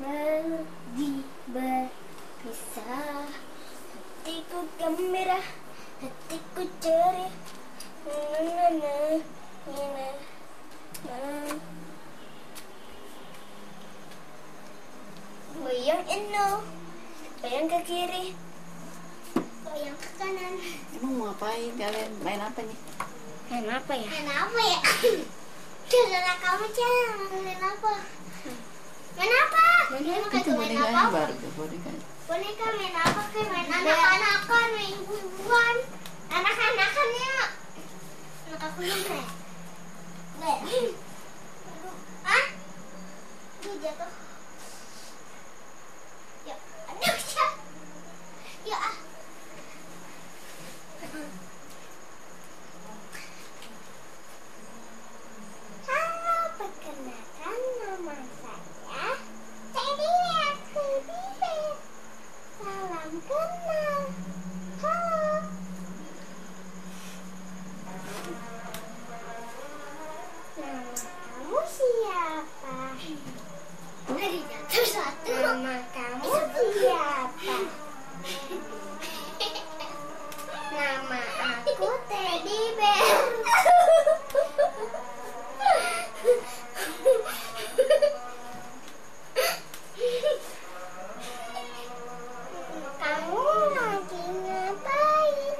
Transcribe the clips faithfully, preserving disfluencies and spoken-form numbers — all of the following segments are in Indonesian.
Melodi berpisah, hatiku gembira, hatiku ceria. Na, na, na, na, na. Goyang eno, goyang ke kiri, goyang ke kanan. Emang mau ngapain kalian? Main apa nih? Main apa ya? Main apa ya? Saudara kamu jangan main apa? Main apa? Main apa? Itu Main boneka apa? yang baru tuh, boneka. Boneka main apa? Kayak main anak-anakan, main ibu-ibuan, anak-anakannya. Anak aku nih. Hah? Dia jatuh. Ya, aduh ya. Ya. Halo, perkenalkan nama saya Teddy Bibit. Salam kenal. Halo. Nama kamu siapa? Hari jatuh satu. Nama kamu siapa? Nama aku Teddy Bear. Kamu lagi ngapain?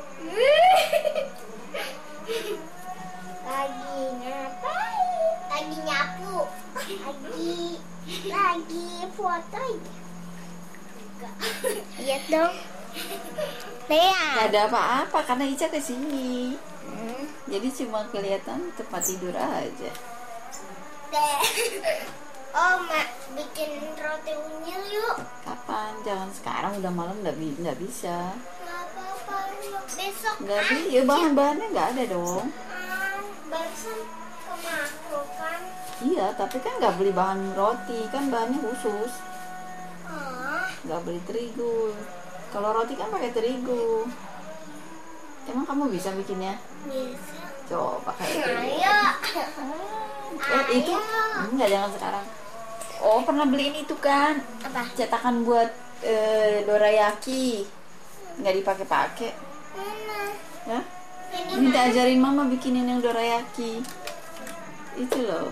Lagi ngapain? Lagi nyapu. Lagi lagi foto ya? Enggak. Lihat dong. Lihat. Gak ada apa-apa karena Ica kesini. Hmm. Jadi cuma kelihatan tempat tidur aja. Deh. Oh, Mak, bikin roti unyil yuk. Kapan? Jangan sekarang, udah malam, nggak bi nggak bisa. Nggak apa-apa, yuk. Besok. Nggak ah. bisa, ya bahan-bahannya nggak ada dong. Ah, barusan ke Makro kan. Iya, tapi kan nggak beli bahan roti, kan bahannya khusus. Ah, Nggak beli terigu. Kalau roti kan pakai terigu. Emang kamu bisa bikinnya? bisa. Coba kayak gitu. Ayo. Eh, itu enggak, jangan sekarang. Oh, pernah beliin itu kan? Apa? Cetakan buat eh, dorayaki. Nggak dipakai-pakai. Mana? Ya? Ini Minta mana? ajarin mama bikinin yang dorayaki. Itu loh.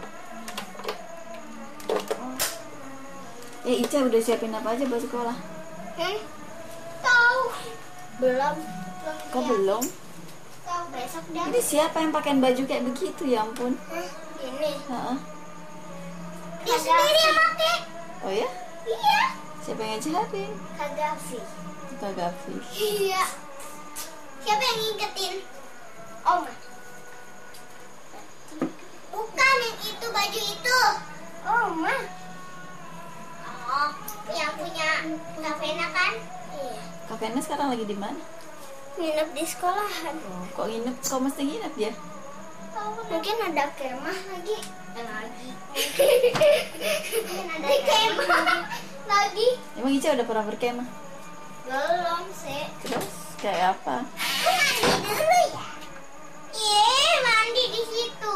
Eh, Ica udah siapin apa aja buat sekolah? Hmm? Tahu. Belum. Kok siap. belum? Tahu besok dah. Ini siapa yang pakai baju kayak begitu, ya ampun. Hah? Ini. Heeh. Dia sendiri yang pakai. Oh ya? Iya. Siapa yang ngajarin? Kagafi. Kak Gavi. Iya. Siapa yang ngingetin? Oma. Bukan yang itu, baju itu. Oma. Oh, yang punya Kak Vena kan? Iya. Kak Vena sekarang lagi di mana? Nginep di sekolahan. Oh, kok nginep? Kok mesti nginep ya? Mungkin ada kemah lagi. Eh, lagi. Mungkin ada kemah lagi. Emang Ica udah pernah berkemah? Belum sih. Terus kayak apa? Mandi dulu ya. Iya, mandi di situ.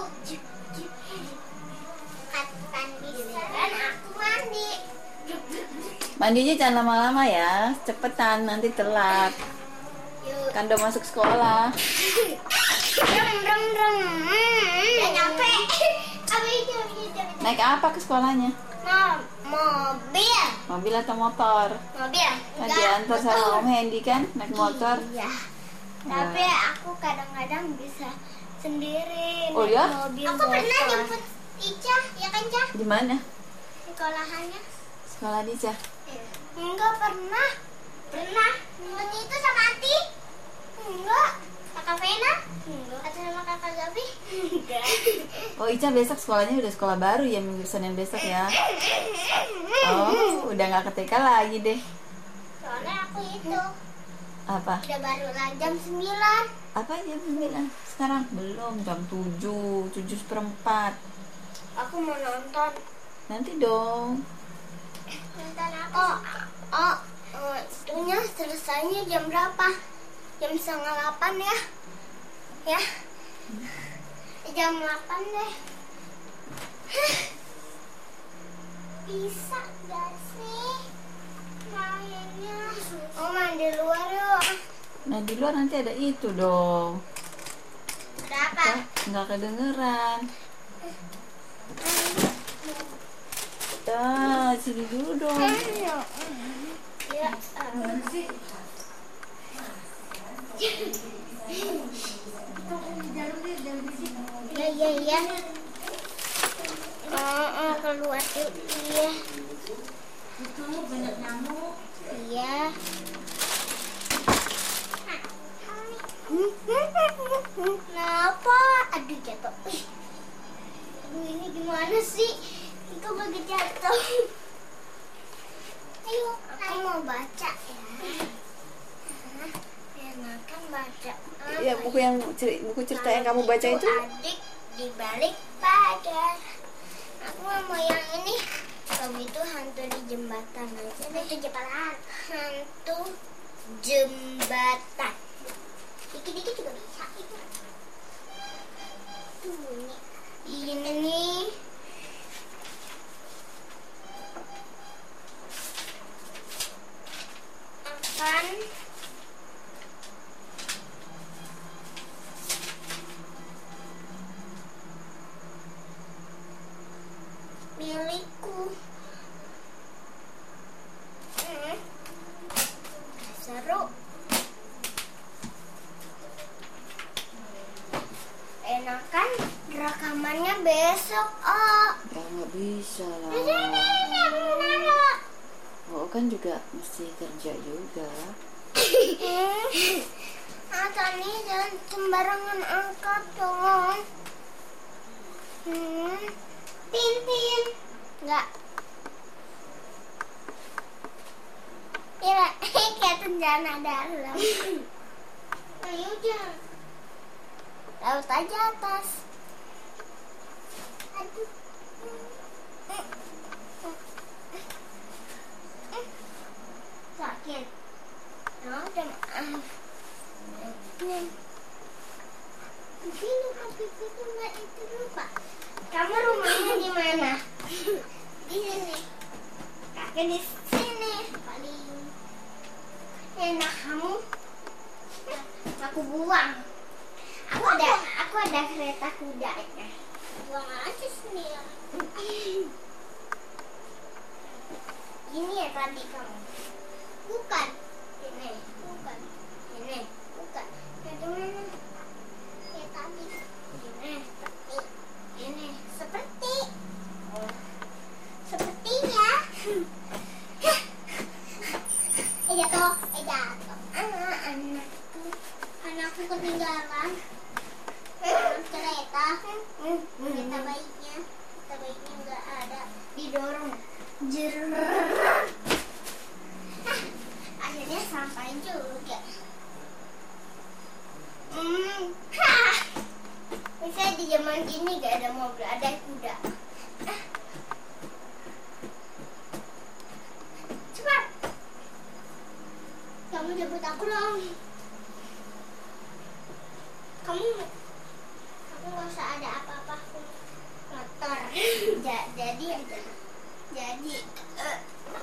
Kapan bisa kan aku mandi. Mandinya jangan lama-lama ya, cepetan nanti telat. Yuk. Kan udah masuk sekolah. Rem rem rem. Udah nyampe. Apa itu? Apa itu? Naik apa ke sekolahnya? Mo- mobil. Mobil atau motor? Mobil. Kan diantar sama Om Hendy kan, naik motor. Iya. Tapi aku kadang-kadang bisa sendiri Oh naik ya? mobil. Aku pernah jemput Ica, ya kan Ica? Di mana? Sekolahannya. Sekolah di Ica. Enggak pernah. Pernah. Waktu itu sama Ati? Enggak. Kakak Vena? Enggak. Atau sama Kakak Gabi? Enggak. Oh, Ica besok sekolahnya udah sekolah baru ya, minggu Senin besok ya. Oh, udah nggak ke T K lagi deh. Soalnya aku itu Apa? udah baru lah jam sembilan. Apa jam sembilan? Sekarang belum, jam tujuh, tujuh seperempat. Aku mau nonton. Nanti dong. Nonton apa? Oh, oh, oh, itunya selesainya jam berapa? Jam setengah delapan ya? Ya? Jam delapan deh. Bisa gak sih mainnya? Oh, main di luar yuk. Nah di luar nanti ada itu dong. Berapa? Nggak kedengeran. Dah, sini dulu dong. Ya. Ya ya ya. Oh, oh keluar yuk. Iya. Kamu banyak nyamuk. Iya. Kenapa? Aduh jatuh. Aduh ini gimana sih? Itu lagi jatuh. Ayo, aku mau baca ya. Enakan baca. Ya buku yang buku cerita yang kamu baca itu? Adik di balik pagar. Aku mau yang ini. Kalau itu hantu di jembatan aja. Hantu jembatan. Hantu jembatan. Dikit-dikit juga bisa itu. Tuh, ini. Ini. Akan milikku. Hmm. Seru. Enakan rekamannya besok. Oh. Ya nggak bisa lah. Di sini aku naruh. Oh kan juga mesti kerja juga. Ah, Tani jangan sembarangan angkat dong. Hmm. Tintin. Enggak. Iya, kayak tenjana dalam. Ayo jangan. Laut aja atas. Aduh. Sakit. Oh, udah maaf. Begini habis itu nggak itu lupa. Kamu rumahnya di mana? Di sini. Kakek di sini. Paling enak kamu. Aku buang. Aku ada, aku ada kereta kuda ya. Buang aja sendiri. Ini ya tadi kamu. Bukan. Ini, bukan. Ini, bukan. Yang mana? Kayak tadi. Ini, seperti. Ini, seperti. Oh. Sepertinya. Eh jatuh, eh jatuh. Anak, anakku. Anakku ketinggalan. Kereta. Kereta baiknya. Kereta baiknya nggak ada. Didorong. Jer. Akhirnya sampai juga. Hmm, bisa di zaman gini gak ada mobil, ada kuda. Ah. Cepat, kamu jemput aku dong. Kamu, kamu gak usah ada apa-apa motor. Ja- jadi, jadi. Uh.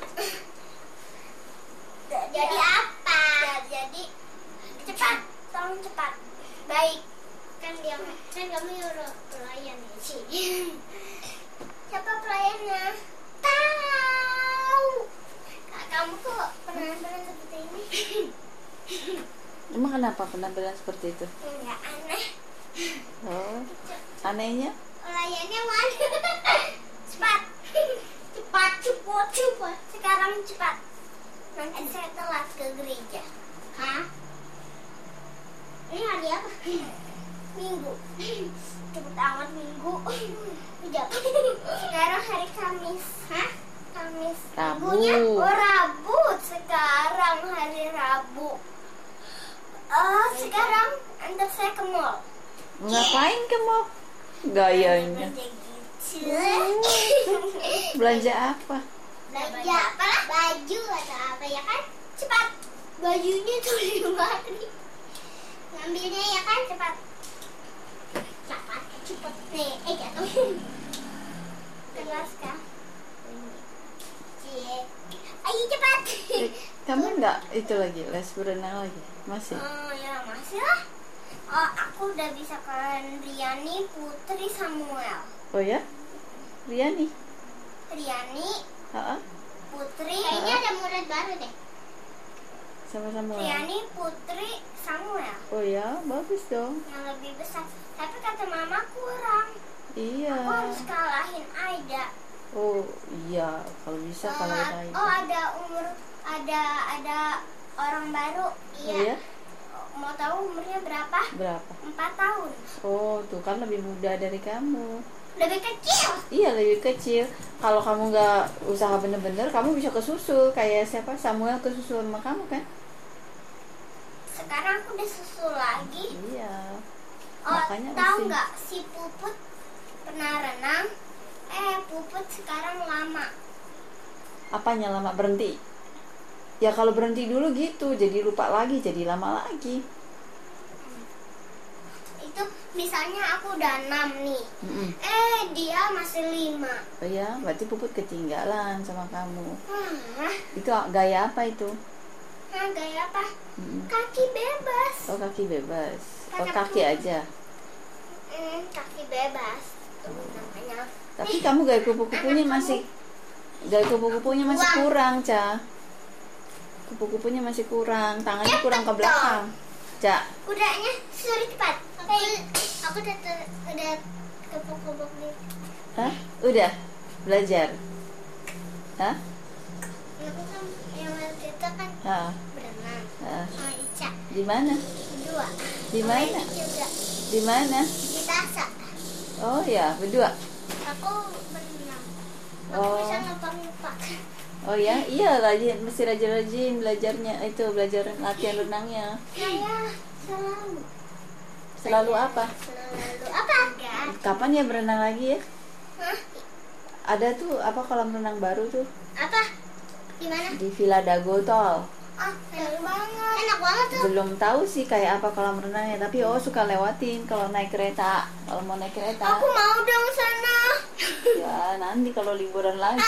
Jadi apa? Jadi cepat, tolong cepat. Baik. Kan dia kan kamu nyuruh pelayan ya sih. Siapa pelayannya? Tahu. Kak, kamu kok penampilan seperti ini? Emang kenapa penampilan seperti itu? Enggak aneh. Oh, anehnya? Pelayannya mana? Cepat. Cepat, cepat, cepat. Sekarang cepat. Nanti saya telat ke gereja. Hah? Ini hari apa? Minggu. Cepet amat minggu. Udah. Sekarang hari Kamis. Hah? Kamis. Rabu. Minggunya? Oh, Rabu. Sekarang hari Rabu. Oh, sekarang antar saya ke mall. Ngapain ke mall? Gayanya. Belanja apa? Belanja apa? Baju atau apa ya kan? Cepat. Bajunya tuh di lemari. Ngambilnya ya kan cepat. Cepat, cepat nih. Eh jatuh. Kelas kah? Kamu nggak itu lagi les berenang lagi? Masih? Oh ya masih lah. Oh, aku udah bisa kan Riani, Putri, Samuel. Oh ya? Riani? Riani, Ha-ha. Putri. Kayaknya ada murid baru deh. Sama-sama. Riani, Putri, Samuel. Oh ya, bagus dong. Yang lebih besar. Tapi kata mama kurang. Iya. Aku harus kalahin Aida. Oh iya, kalau bisa Oh, kalau ad- naik. oh ada umur, ada ada orang baru. Iya. Iya. Mau tahu umurnya berapa? Berapa? Empat tahun. Oh, tuh kan lebih muda dari kamu. Lebih kecil. Iya, lebih kecil. Kalau kamu nggak usaha bener-bener, kamu bisa kesusul kayak siapa? Samuel kesusul sama kamu kan? Sekarang aku udah susul lagi. Iya. Oh, Makanya tahu mesti- nggak si Puput pernah renang? Eh, Puput sekarang lama. Apanya lama berhenti? Ya kalau berhenti dulu gitu, jadi lupa lagi, jadi lama lagi. Itu misalnya aku udah enam nih. Mm-mm. Eh, dia masih lima. Oh ya, berarti Puput ketinggalan sama kamu. Hah? Itu gaya apa itu? Nah, gaya apa? Mm-mm. Kaki bebas. Oh, kaki bebas. Oh, Kaki- kaki aja. Hmm, kaki bebas. Itu namanya. Tapi Nih, kamu gaya kupu-kupunya anak masih gaya kupu-kupunya masih Buang. kurang, Ca. Kupu-kupunya masih kurang, tangannya Cepet kurang ke belakang. Ca, kudanya suruh cepat. Aku, aku udah ter, udah kepuk-kepuk nih. hah? Udah belajar? Hah? Aku kan yang waktu itu kan Hah? berenang Hah? sama Ica Di mana? berdua. Di Sama mana? Ica juga Di mana? di Tasa. Oh ya, berdua. Aku berenang. Aku Oh. bisa ngepak-ngepak. Oh ya, iya rajin, mesti rajin-rajin belajarnya itu belajar latihan renangnya. Saya selalu. Selalu apa? Selalu apa? Enggak. Kapan ya berenang lagi ya? Hah? Ada tuh apa kolam renang baru tuh Apa? Di mana? di Villa Dago Tol. Ah, enak banget. Enak banget tuh. Belum tahu sih kayak apa kolam renangnya, tapi oh suka lewatin kalau naik kereta. Kalau mau naik kereta. Aku mau dong sana. Ya nanti kalau liburan lagi.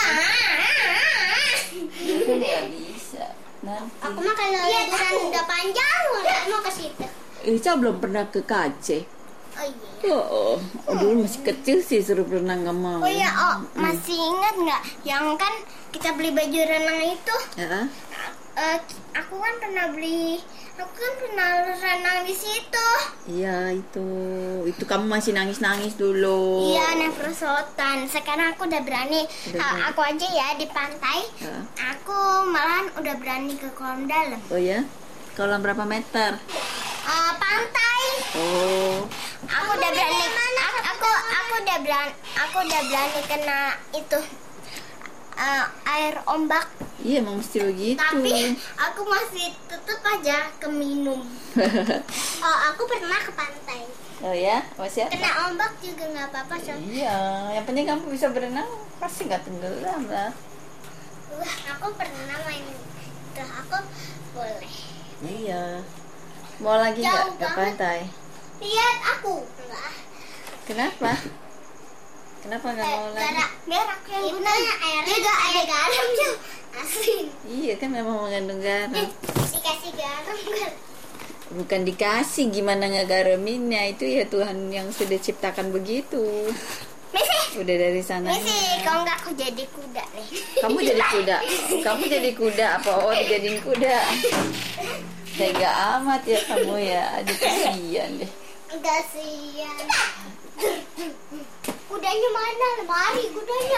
Itu nggak bisa. Nanti. Aku mah kalau liburan udah panjang nggak mau ke situ. Ica belum pernah ke K C. Oh iya. Oh, oh, dulu masih kecil sih suruh berenang nggak mau. Oh iya, oh masih ingat nggak yang kan kita beli baju renang itu? Ya. Eh, aku kan pernah beli, aku kan pernah renang di situ. Iya itu, itu kamu masih nangis-nangis dulu. Iya, naik perosotan. Sekarang aku udah berani. Udah Ah, berani. aku aja ya di pantai. Ya. Aku malahan udah berani ke kolam dalam. Oh ya, kolam berapa meter? Eh, pantai. Oh, Aku udah berani. Aku, aku aku udah berani. Aku udah berani kena itu eh, air ombak. iya emang mesti begitu. Tapi aku masih tetep aja keminum. Oh, aku pernah ke pantai. Oh ya, masih apa? Kena ombak juga nggak apa-apa, Sob. Iya, yang penting kamu bisa berenang pasti nggak tenggelam lah. Wah, aku pernah main itu. Aku boleh. Iya. Mau lagi Jauh nggak ke banget. pantai? Lihat aku. Enggak. Kenapa? Kenapa nggak mau lagi? Gara, biar aku yang gunanya airnya juga air garam tuh. Asin. Iya kan memang mengandung garam. Dikasih garam kan. Bukan dikasih, gimana ngegaraminnya itu ya Tuhan yang sudah ciptakan begitu. Misi, Udah dari sana. Misi, kalau nggak aku jadi kuda nih. Kamu jadi kuda. Kamu jadi kuda apa? Oh dijadiin kuda. Tega amat ya kamu ya. Aduh kasihan deh. Kasihan. Kudanya mana? Lemari kudanya.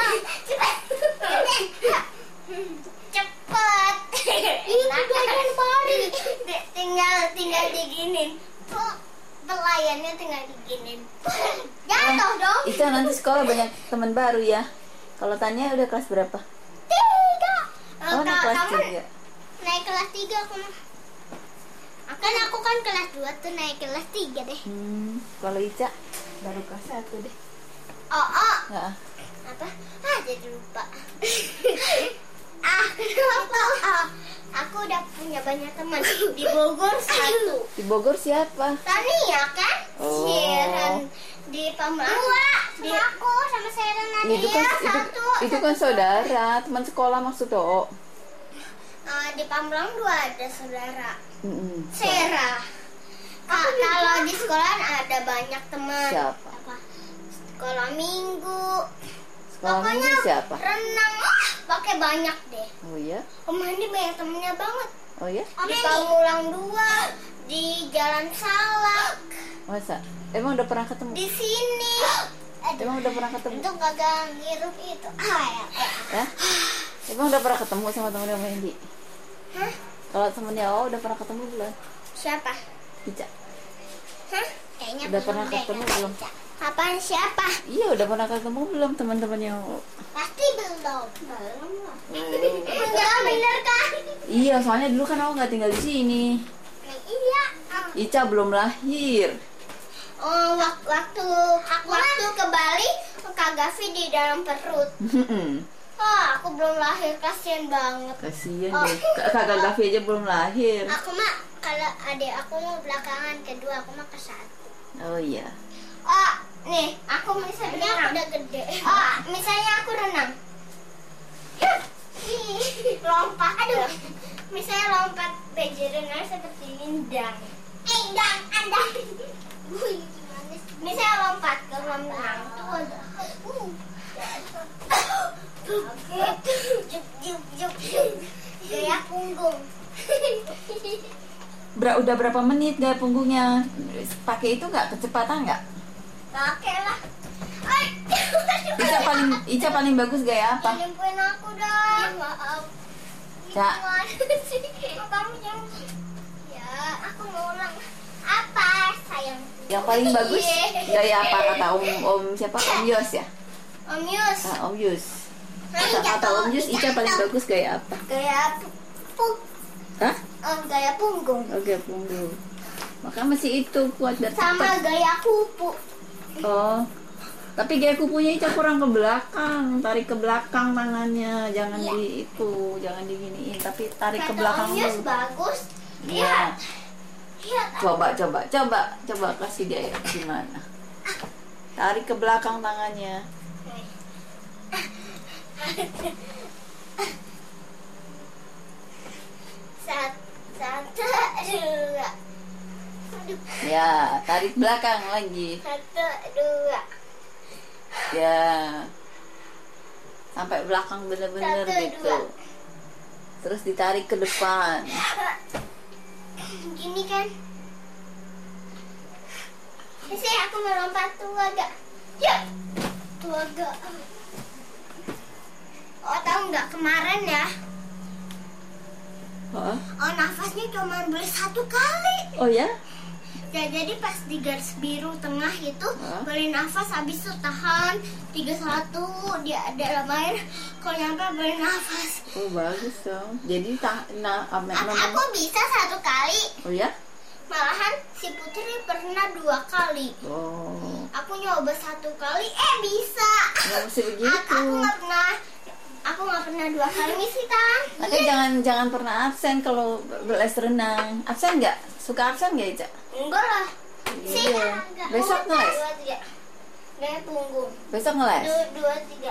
Cepet. Ini kudanya lemari. Tinggal tinggal diginin. Kok pelayannya tinggal diginin. Jatuh dong. Itu nanti sekolah banyak teman baru ya. Kalau tanya udah kelas berapa? Tiga. Oh, naik kelas Kamu tiga. naik kelas tiga aku mah. Kan aku kan kelas dua tuh naik kelas tiga deh. Hmm, kalau Ica baru kelas satu deh. Oh, oh. Nggak, ah. Apa? Ah, jadi lupa. Ah, kenapa? Ah, aku udah punya banyak teman di Bogor satu. Di Bogor siapa? Tania kan? Oh. Siaran di Pamulang. Dua, di aku sama Siaran Nadia Itu kan itu, satu. itu kan saudara, teman sekolah maksud oh. Ah, di Pamulang dua ada saudara. Mm-mm. Sera. Kak, kalau di sekolah ada banyak teman. Siapa? Apa? Sekolah minggu. Sekolah minggu siapa? Renang. Ah, pakai banyak deh. Oh ya? Om Mandi banyak temennya banget. Oh ya? Di Pamulang dua, di Jalan Salak, Masa? Emang udah pernah ketemu? di sini. Emang udah pernah ketemu? Itu kagak ngirup itu. Ah, ya. Hah? Emang udah pernah ketemu sama temennya Om Hendy? Hah? Kalau temennya Oh udah pernah ketemu belum? Siapa? Ica. Hah? Kayaknya Udah belum pernah deh, ketemu kata belum? Ica. Apaan siapa? Iya udah pernah ketemu belum teman-temannya Oh? Pasti belum. Belum lah. Enggak bener kan? Iya soalnya dulu kan aku nggak tinggal di sini. Nah, iya. Ah. Ica belum lahir. Oh, wak- waktu waktu ke Bali, Kak Gavi di dalam perut. Oh, aku belum lahir, kasihan banget. Kasian Oh. deh. Kak- Kakak Gavi aja belum lahir. Aku mah kalau adik aku mau belakangan, kedua aku mah ke satu. Oh iya. Oh, nih, aku misalnya aku udah gede. Oh, misalnya aku renang. Ih, lompat. Aduh. Misalnya lompat baju renang seperti indang. Indang, andang. Wih, gimana sih? Misalnya lompat ke kolam renang. Tuh ada. Uh. Juk, juk, juk, juk. Gaya punggung. Ber udah berapa menit gaya punggungnya? Pakai itu nggak kecepatan nggak? Pakai lah. Ay, Ica paling Ica paling bagus gaya apa? Jemput aku dong. Maaf. Cak. Gimana sih? Oh, kamu jangan. Ya, aku mau ulang. Apa, sayang? Yang paling bagus gaya apa kata Om Om siapa? Om Yos ya? Om Yus. Ah, Om Yus. Hai, Kata, kata jatuh. Om Yus Ica paling bagus gaya apa? Gaya pung. Hah? Oh, gaya punggung. Oke punggung. Maka masih itu kuat dan Sama cepat. gaya kupu. Oh. Tapi gaya kupunya Ica kurang ke belakang, tarik ke belakang tangannya, jangan Iya. di itu, jangan diginiin, tapi tarik ke Kata belakang Om Yus dulu. bagus. Iya. Lihat. Coba, coba, coba, coba kasih dia ya, gimana? Tarik ke belakang tangannya. Satu, satu, dua. Aduh. Ya, tarik belakang lagi. Satu, dua. Ya. Sampai belakang bener-bener Satu, gitu. dua. Terus ditarik ke depan. Gini kan? Sih, aku mau lompat tuh agak. Ya, tuh agak. Oh, tahu nggak kemarin ya? Oh, Oh, nafasnya cuma boleh satu kali. oh ya? Ya, jadi pas di garis biru tengah itu Hah? boleh nafas, habis itu tahan tiga satu dia dalam air. Kalau nyampe boleh nafas. Oh bagus dong. Jadi tak nah, am- Aku, memang- aku bisa satu kali. Oh ya? Malahan si Putri pernah dua kali. Oh. Aku nyoba satu kali, eh bisa. Nggak mesti begitu. Aku aku nggak pernah, aku nggak pernah dua kali misi kan? Makanya jangan jangan pernah absen kalau les renang. Absen nggak? Suka absen nggak Ica? Enggak lah. Sih, Iya. enggak. Besok Dua, ngeles? Dua tiga. Gaya punggung. Besok ngeles? Dua, dua tiga.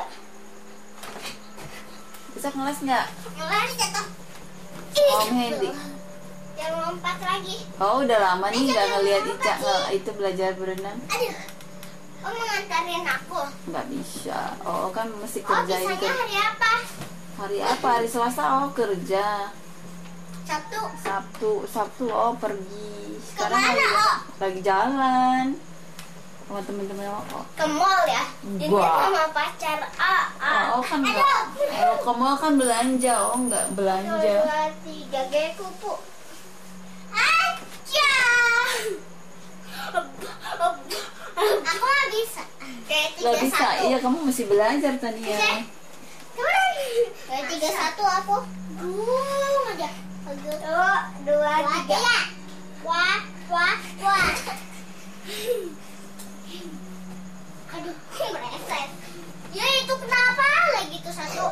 Besok ngeles nggak? Ngeles jatuh. Om Hendy. Yang lompat lagi. Oh udah lama nih nggak ngeliat Ica nge- itu belajar berenang. Aduh. Oh, mengantarin aku. Nggak bisa. Oh kan mesti Oh, kerjain bisanya ke- hari apa? hari apa? Hari Selasa oh kerja. Sabtu. Sabtu Sabtu oh pergi. Sekarang Kemana, lagi, Oh? lagi jalan sama temen-temen oh. Ke mall ya. Ini Enggak. sama pacar A. A. Oh kan Aduh. enggak. Kalau ke mall kan belanja, oh enggak Dua, belanja. dua, tiga, gaya kupu. Aja. Aku nggak bisa. Kayak tiga Gak bisa, satu. iya kamu masih belajar tadi ya. Bisa. Kemana? Kayak tiga satu aku. Dua aja. Dua, dua, tiga. Wah, wah, wah. Aduh, mereset. Ya itu kenapa lagi tuh satu?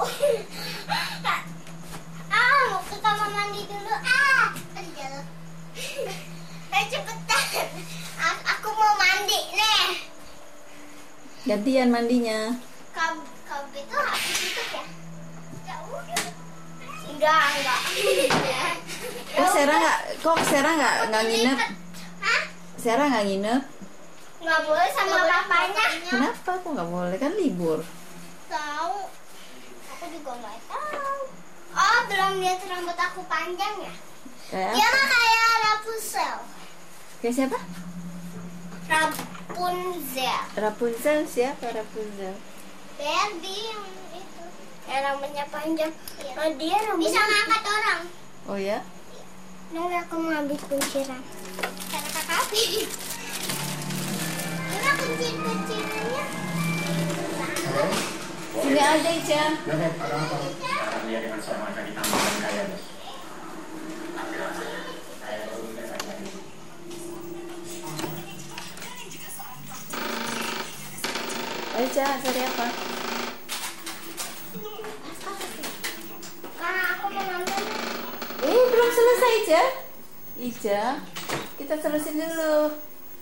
Ah, mau ke kamar mandi dulu. Ah, aduh jatuh. Eh cepetan. A- Aku mau mandi nih. Gantian mandinya. Kab kab itu habis itu ya? Ya udah. Enggak, enggak. Kok Sarah nggak? Kok Sarah nggak nggak nginep? Hah? Sarah nggak nginep? Nggak boleh sama papanya. Kenapa? Kok nggak boleh? Kan libur. Tahu. Aku juga nggak tahu. Oh, belum lihat rambut aku panjang ya? Kayak Dia apa? mah kayak Rapunzel. Kayak siapa? Rapunzel. Rapunzel siapa Rapunzel? Barbie yang itu. Yang rambutnya panjang. Oh, dia rambutnya bisa ngangkat orang. Oh ya? Nanti aku mau ambil kunciran. Karena kakak api. Mana kuncir-kuncirannya? Sini aja Ica. Dia dengan seorang laki tambahan kaya bos. Ayo Ica, cari apa? Karena aku mau nonton. Eh, belum selesai Ica. Ica, kita selesai dulu.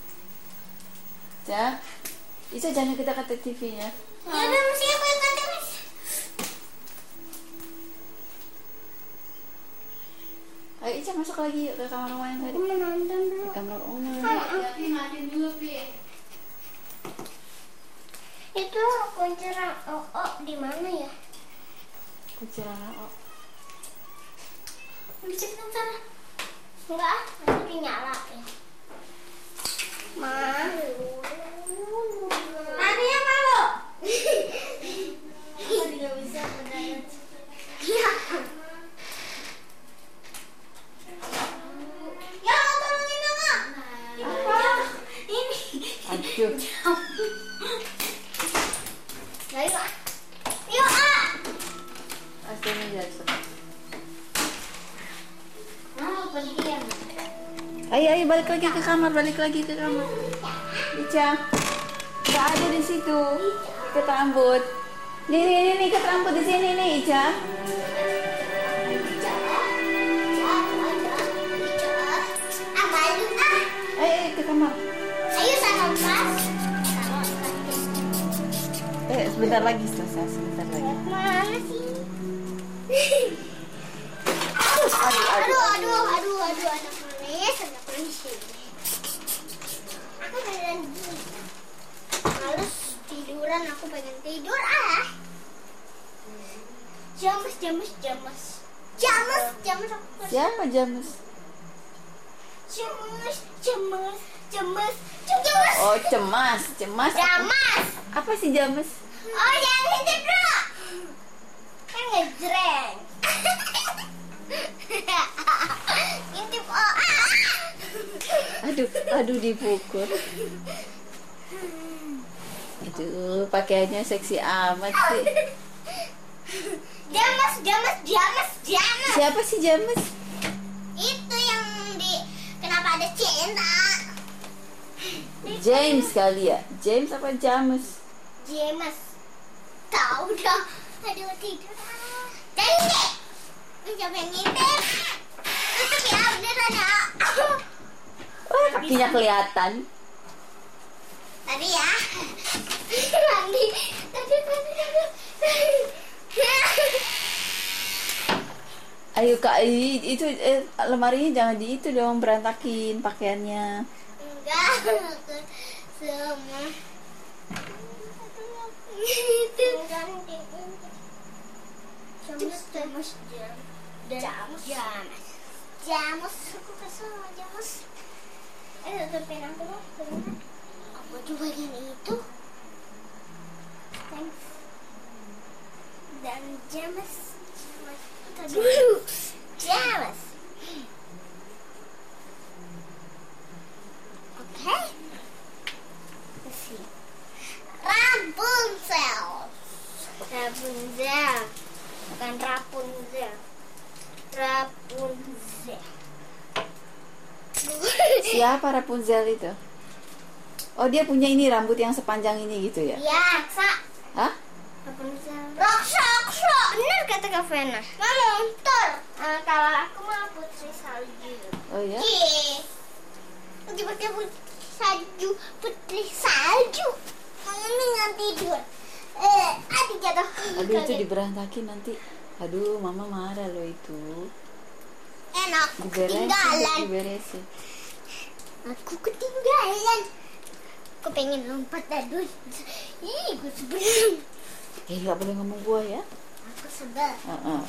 Ica, Ica jangan kita kata T V-nya. Ya udah, mesti aku ikut terus. Ayo Ica masuk lagi yuk ke kamar Oma yang tadi. Aku mau nonton dulu. Ke kamar Oma. Tapi matiin dulu, Pi. Itu kunciran oh, oh di mana ya? Kunciran oh. Bisa kita sana. Enggak, nanti dinyalain. Ma. Tadinya malu. Aku tidak bisa berdaya. Iya. Ya, tolongin dong, Ma. Apa? Ini. Aduh. Ayo, ah. Yuk, ah. Asalnya jatuh. Mau pergi. Ayo, ayo balik lagi ke kamar, balik lagi ke kamar. Ica, nggak ada di situ. Ikat rambut. Nih, nih, nih, nih, ikat rambut di sini nih, Ica. Ayo, ayo ke kamar. Ayo sama kelas. Eh, sebentar lagi selesai, sebentar lagi. Mana sih? Aduh, aduh, Aduh, aduh. aduh, aduh, aduh, anak manis, anak manis ini. Aku pengen males tiduran, aku pengen tidur ah. James, James, James, James, James, aku pengen- Siapa James? James, James, James, James, Oh, cemas, cemas. James. Apa sih James? Oh, jangan ngintip dulu. Kan ngejreng. Ngintip oh. Ah. Aduh, aduh dipukul. Aduh, pakaiannya seksi amat sih. James, James, James, James. Siapa sih James? Itu yang di kenapa ada cinta? James kali ya. James apa James? James. Tahu dah. Aduh tidur ah. Jangan ngintip. Siapa yang ngintip? Tutup ya beneran ya. Oh, kakinya kelihatan. Tadi ya. Tadi, tadi, tadi, tadi. Ayo Kak, i- itu eh, lemarinya jangan di itu dong, berantakin pakaiannya. Enggak, aku semua. Itu ganti. Jamus, jamus, jamus, jamus, jamus. Aku kesel sama jamus. Eh, tutupin aku dong, sebentar. Aku juga yang itu. Thanks. Dan jamus. Dulu, jamus. Oke. Let's see. Rapunzel. Rapunzel. Bukan Rapunzel. Rapunzel. Siapa Rapunzel itu? Oh, dia punya ini rambut yang sepanjang ini gitu ya? Ya, Raksa. Hah? Rapunzel. Raksa, Raksa. Benar kata Kak Vena. Mama, ntar. Uh, kalau aku mah putri salju. Oh ya? Yes. Putri putri putri salju, putri salju. Mami nggak tidur. Eh, adik jatuh. Aduh, itu diberantakin nanti. Aduh, mama marah loh itu. Enak, Diberesin, ketinggalan. diberesin. Aku ketinggalan. Aku pengen lompat dari. Ih, aku sebel. Eh, nggak boleh ngomong gua ya. Aku sebel. Uh-uh.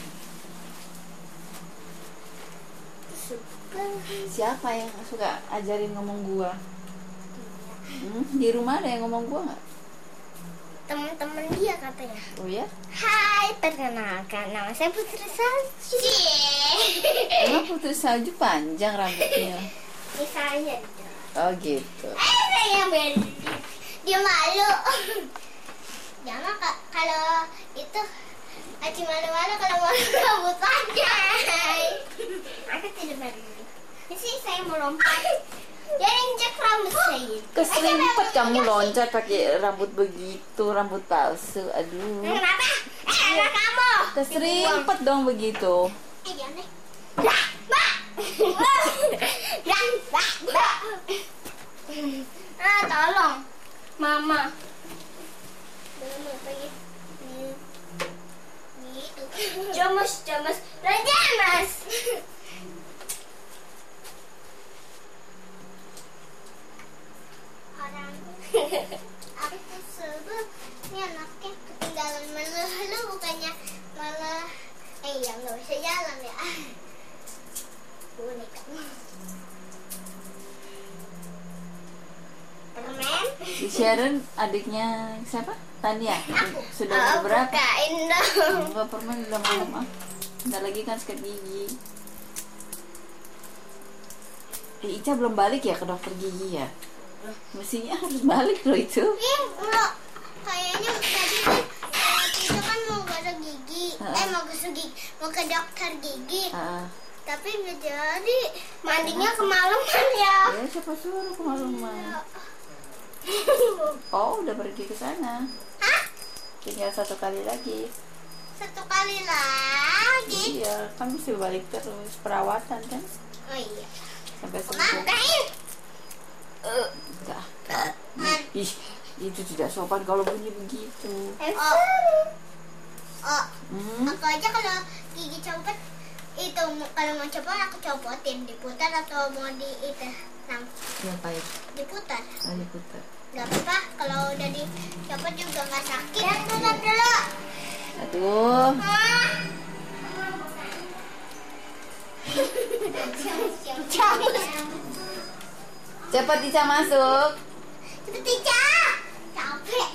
Aku sebel. Siapa yang suka ajarin ngomong gua? Hmm? Di rumah ada yang ngomong gua nggak? Teman-teman dia katanya. Oh ya? Hai, perkenalkan nama saya Putri Salju. Emang putri salju panjang rambutnya? Misalnya. Oh gitu. Eh, saya ber. Dia malu. Jangan kak, kalau itu Aci malu-malu kalau mau rambut panjang. Aku tidak malu. Di sini saya mau lompat. Dia injek rambut saya. Keserimpet kamu loncat pakai rambut begitu, rambut palsu. Aduh. Kenapa? Eh, anak kamu. Keserimpet dong begitu. Eh, jangan deh. Dah, mbak. Dah, dah, dah. Ah, tolong. Mama. Mama pergi. Gitu. Jamas, jamas. Raja, mas. Orang. Aku sebel. Ini anaknya ketinggalan melulu bukannya malah. Eh, yang nggak bisa jalan ya. Boneka. Permen. Si Sharon adiknya siapa? Tania. Sudah Oh, umur berapa? bukain dong. Enggak, permen udah malam ah. Bentar lagi kan sikat gigi. Eh, Ica belum balik ya ke dokter gigi ya? Mestinya harus balik loh itu. Ih, enggak. Kayaknya tadi kan eh, kita kan mau gosok gigi. Ah. Eh, mau gosok gigi. Mau ke dokter gigi. Ah, Tapi nggak jadi. Mandinya kemalaman ya. ya siapa suruh kemalaman? Oh, udah pergi ke sana. Hah? Tinggal satu kali lagi. Satu kali lagi. Iya, kan mesti balik terus perawatan kan Oh iya. sampai sembuh. Ngapain? Eh, Enggak. Ih, itu tidak sopan kalau bunyi begitu. Oh. Oh. Hmm? Aku aja kalau gigi copot itu kalau mau copot aku copotin diputar atau mau di itu nang Yang pahit. diputar Ah, diputar. nggak apa kalau udah dicopot juga nggak sakit. Ya putar dulu. Aduh. Ah. Camus. Cepat Ica masuk. Cepet Ica. Capek.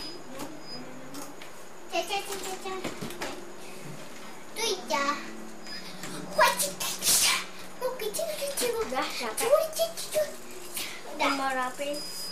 Caca caca caca. Tuh Ica. Wah Ica Ica. Oh kecil kecil. Udah capek. Udah mau rapin.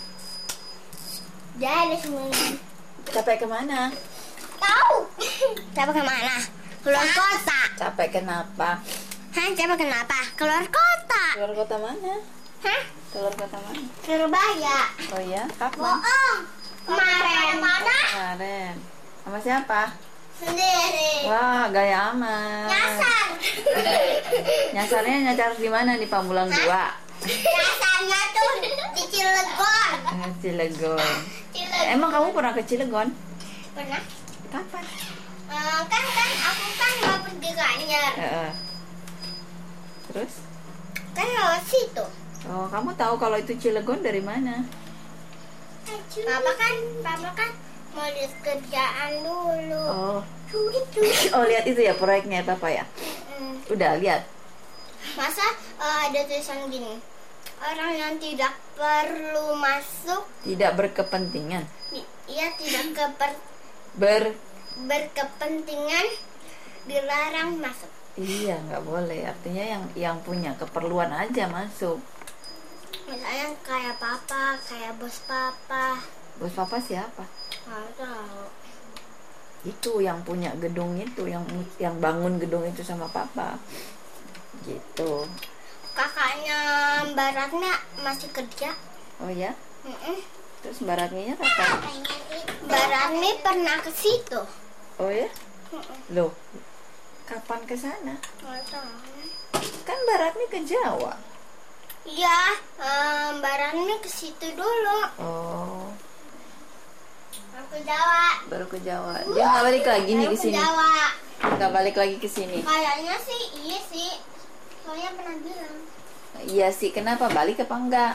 Udah ada semuanya. Capek kemana? Tahu. Capek kemana? Keluar kota. Capek kenapa? Hah? Capek kenapa? Keluar kota. Keluar kota mana? Hah? Keluar kota mana? Surabaya. Oh ya, kapan? Bohong. Kemarin. Mana? Kemarin. Sama siapa? Sendiri. Wah, gaya amat. Nyasar. Nyasarnya nyasar di mana? Di Pamulang dua. Nyasarnya tuh di Cilegon. Ah, Cilegon. Cilegon. Emang kamu pernah ke Cilegon? Pernah? Kapan? Eh, kan kan aku kan mau pergi ke Anyer. Heeh. Terus? Kan lewat situ. Oh, kamu tahu kalau itu Cilegon dari mana? Papa kan, papa kan mau lihat kerjaan dulu. Oh. Gitu. Oh, lihat itu ya proyeknya Papa ya? Mm. Udah lihat. Masa eh, ada tulisan gini, orang yang tidak perlu masuk, Tidak berkepentingan. i- ia tidak keper, Ber berkepentingan dilarang masuk. Iya, nggak boleh. Artinya yang yang punya keperluan aja masuk. Misalnya kayak papa, kayak bos papa. Bos Papa siapa? Nggak tahu. Itu yang punya gedung itu, yang yang bangun gedung itu sama Papa. Gitu. Kakaknya Mbak Ratna masih kerja. Oh ya? Mm-mm. Terus Mbak Ratninya kapan? Mbak Ratni pernah ke situ. Oh ya? Mm-mm. Loh, kapan ke sana? Nggak tahu. Kan Mbak Ratni ke Jawa. Iya, eh, Mbak Ratni ke situ dulu. Oh, Aku Jawa. baru ke Jawa. Dia nggak balik lagi nih Baru ke ke sini. Jawa. nggak balik lagi ke sini? Kayaknya sih iya sih. Soalnya pernah bilang. Iya sih, kenapa balik apa enggak?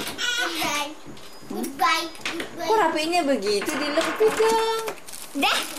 Goodbye. Goodbye. Kok rapinya begitu, dilepegang? Dah.